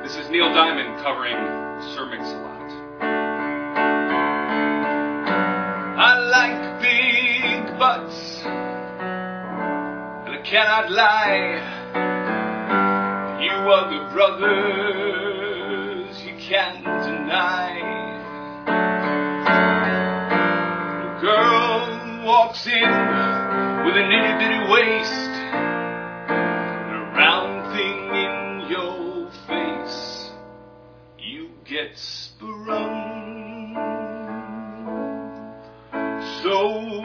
This is Neil Diamond covering Sir Mix-a-Lot. I like big butts, and I cannot lie. You other brothers, you can't deny. The girl walks in with an itty-bitty waist, and a round thing in your face. You get sprung. So